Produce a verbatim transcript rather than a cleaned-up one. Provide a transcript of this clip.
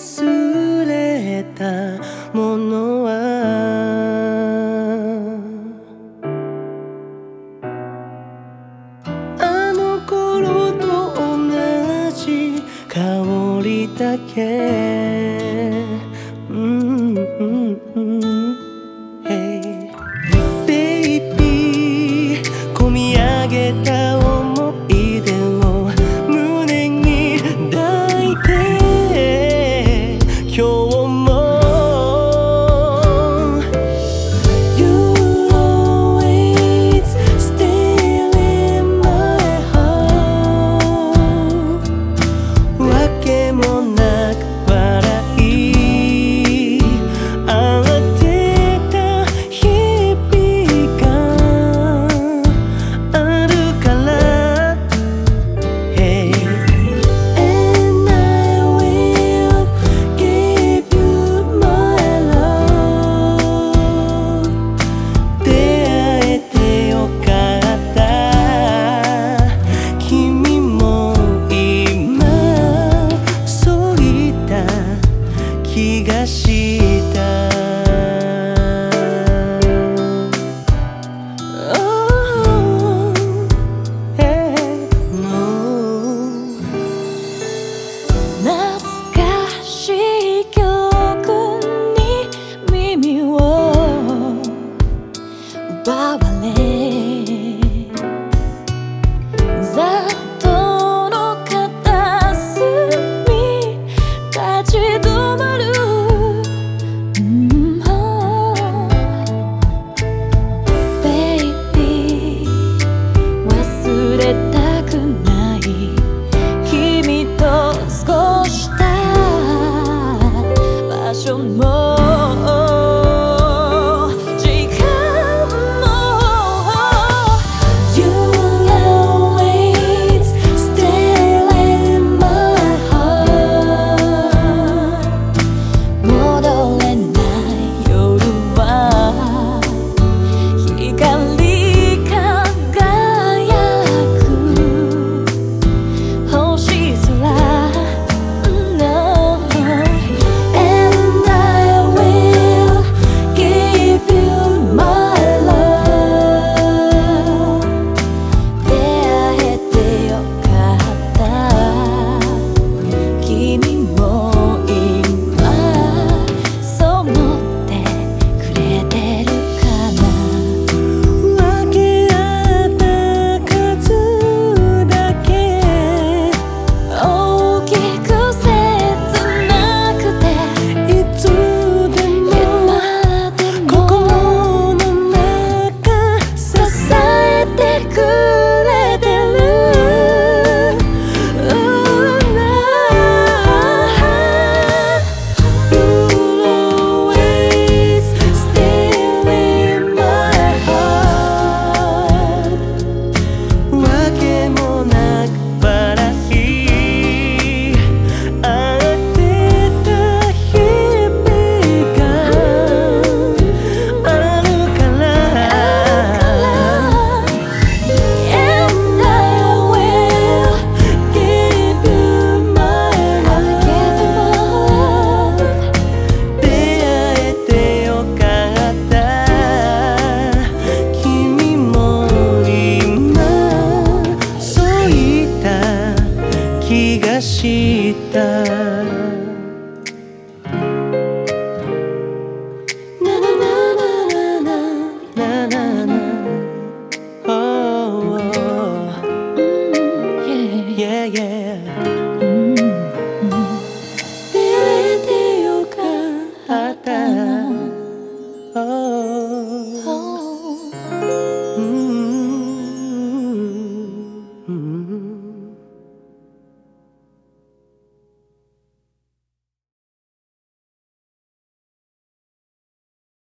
忘れたものはあの頃と同じ香りだけ、うんうんうんHey Baby 込み上げた想い出を胸に抱いて今日も You always stay in my heart わけもなく笑い合ってた日々があるから Hey And I will give you my love 出会えてよかった君も今そういった気がしたOh, hey, no 懐かしい曲に耳を奪われざっとの片隅立ち止まる、うん、Baby 忘れたくない君と過ごした場所も時間も You always stay in my heart 戻れない夜は光り輝く星空 No And I will give you my love 出会えてよかった君も今そう思ってくれてるかな分け合った数だけ大きく切なくていつでも今でも心の中支えてくれてる You'll always stay in my heart わけもなく笑い合ってた日々があるから And I will give you my love 出会えてよかった君も今そういった気がした